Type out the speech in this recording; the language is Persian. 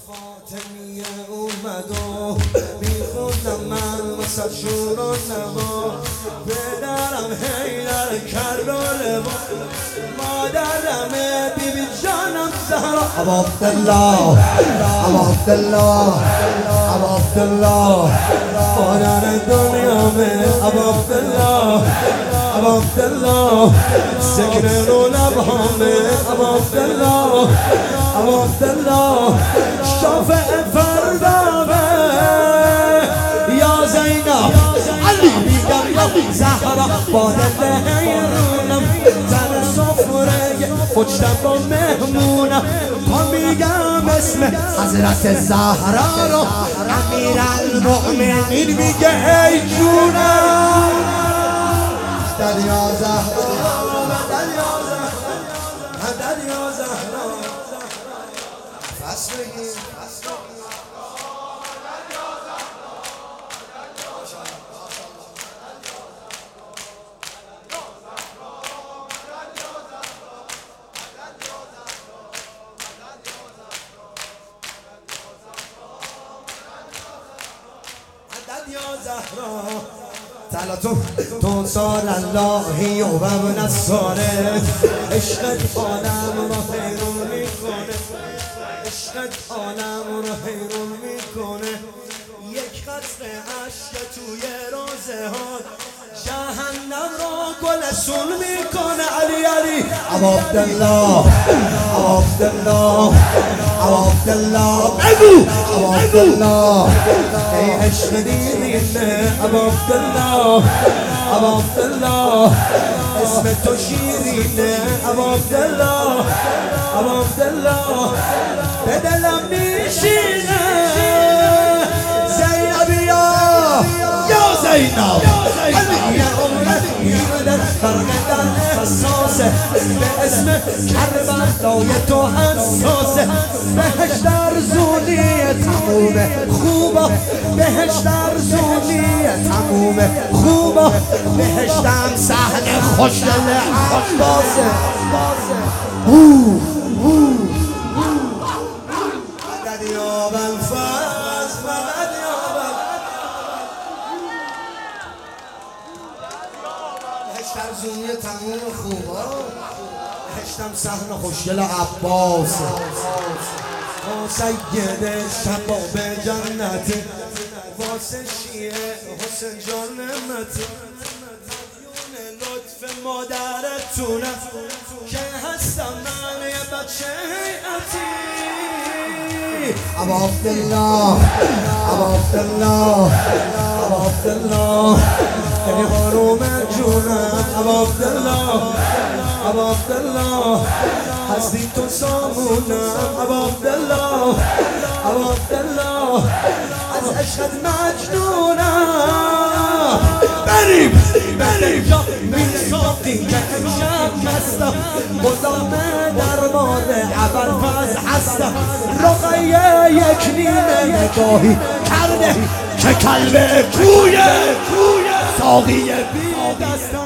فاطمیه اومد و میخوندم من واسه شور و نوا پدرم حیدر کربلا و مادرم بیبی جانم زهرا ابا عبدالله ابا عبدالله مادر دنیامه ابا عبدالله سکر رو لبهامه ابا عبدالله شافع فردامه یا زینب علی میگم زهرا با دل حیرونم زن سفره پشتم با مهمونم تا میگم اسم حضرت زهرا رو امیرالمؤمنین میگه ای جونم دریا زهرا فصل بگیر تو سال اللهی و ابن الصالح عشقت عالم رو حیرون میکنه عشقت عالم رو حیرون میکنه یک قطره عشق توی روزه ها جهنم رو گلسون میکنه علی ابا عبدالله بگو ابا عبدالله ای عشق دیرینه ابا عبدالله اسم تو شیرینه ابا عبدالله به دلم میشینه زینب یا زینب علی عمرت میردن فرقدن احساسه به اسم کربلای تو حساسه بهشت ارزونی تمومه خوبا بهشت ارزونی تمومه خوبا بهشتم صحن خوشدل عباسه مدد یا بالفضل مدد یا بهشت ارزونی تموم خوبا بهشتم صحن خوشگل عباسه سید شباب جنت واسه شیعه حسین جان نعمت مدیون لطف مادرتونه که هستم من یه بچه هیئتی ابا عبدالله ای خانوم جونم ابا عبدالله هستی تو سامونم ابا عبدالله از عشقت مجنونم بریم میساقی که امشب مستم بزام درمان ابوالفضل هستم رقیه یک نیمه نگاهی کرده که کلب کویه ساقی بی دستم